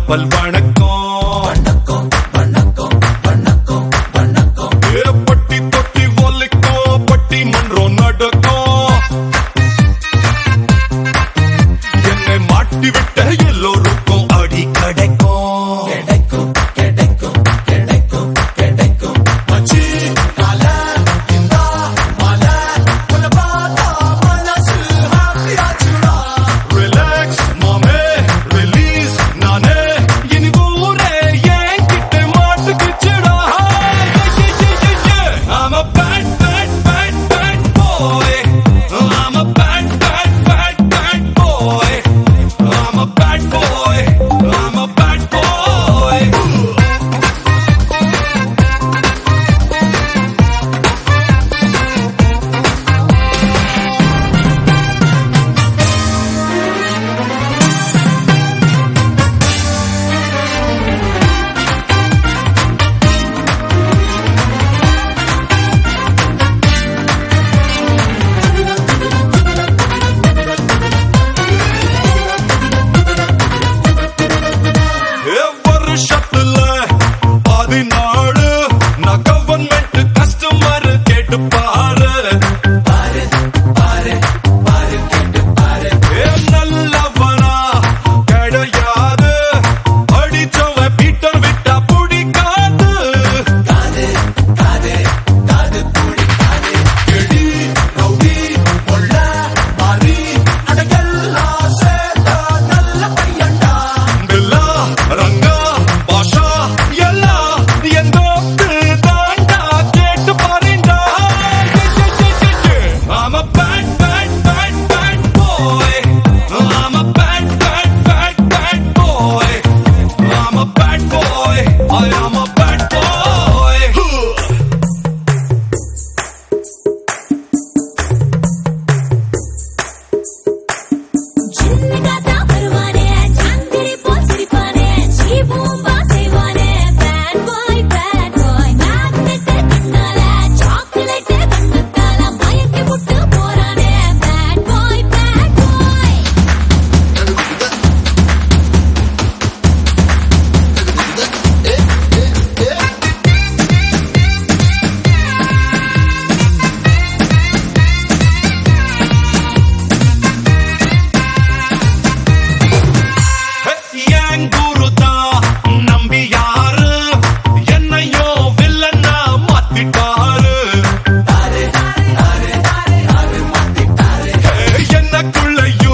கப்பல் வணக்கம் வணக்கம் வணக்கம் வணக்கம் வணக்கம் பட்டி தொட்டி ஒலிக்கும் பட்டி மன்றம் நடக்கும் என்னை மாட்டி விட்ட எல்லோருக்கும் அடி கிடைக்கும் கிடைக்கும் கிடைக்கும் கிடைக்கும் கிடைக்கும் மச்சி கால இந்த மலை உன்னை பார்த்தா மனசு ஹாப்பியாச்சுடா ரிலாக்ஸ் மாமே ரிலீஸ் நானே இனி ஊரே என்கிட்ட மாட்டுக்குச்சுடா I'm a bad bad bad bad boy I'm a bad bad bad bad boy I'm a bad boy I'm a bad boy வருஷத்துல 14 நான் கவர்மெண்ட் கஸ்டமர் கேட்டு பாரு பாரு பாரு பாரு கேட்டு பாரு நல்லவனா கிடையாது அடிச்சவ பீட்ட விட்டா பிடிக்காது காது காது காது பிடிக்காது எடி ரவுடி பொள்ள மாறி அடங்கெல்லாம் சேர்த்த நல்ல பையன்டா பில்லா ரங்கா பாஷா எல்லாம் என் தோஸ்து தாண்டா கேட்டு பாருண்டா I'm a bad bad bad bad boy I'm a bad bad bad bad boy I'm a bad boy I am a bad boy சின்னதாத்தா வருவானே சாந்திரி போல் சிரிப்பானே ஜீபூம்பா செய்வானே பேட் பாய் மேக்னெட் கண்ணால சாக்லேட் கண்ணத்தால மயக்கி விட்டு போறானே பேட் பாய் என் குருதா நம்பி யாரு என்னையோ வில்லன்னா மாத்திட்டாரு எனக்குள்ள